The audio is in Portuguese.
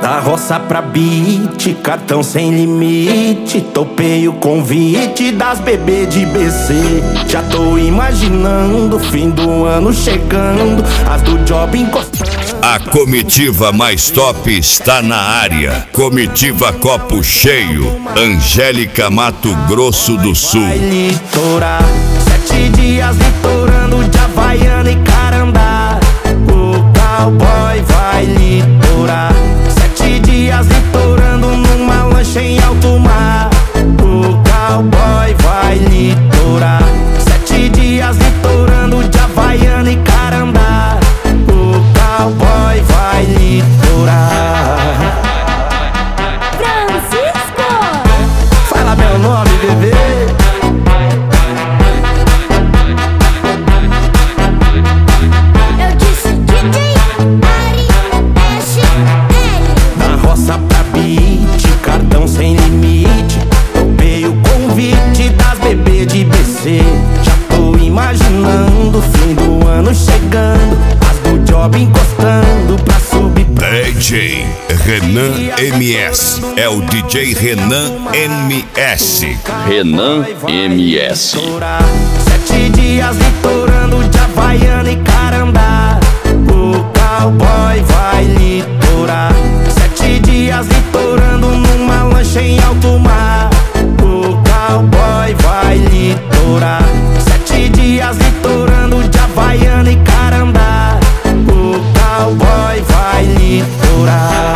Da roça pra beat, cartão sem limite. Topei o convite das bebê de BC. Já tô imaginando o fim do ano chegando, as do job encostando. A comitiva mais top está na área. Comitiva Copo Cheio, Angélica, Mato Grosso do Sul. Vai litorar, 7 dias litorando de Havaiana e Carandá. O cowboy vai litorar, 7 dias litorando numa lancha em alto mar. O cowboy vai litorar, 7 dias litorando de Havaiana e Carandá. O cowboy vai litorar. Francisco! Fala meu nome, bebê. Eu disse DJ Ari SL. Da roça pra beat, cartão sem limite. Topei o convite das bebê de BC. Já tô imaginando o fim do ano chegando, as do job encostando pra subir pra DJ Renan MS. É o DJ Renan MS. Renan MS. 7 dias litorando de Havaiana e Carandá. O cowboy vai litorar, 7 dias litorando numa lancha em alto mar. O cowboy vai litorar, 7 dias litorando de Havaiana e Carandá. O cowboy vai litorar.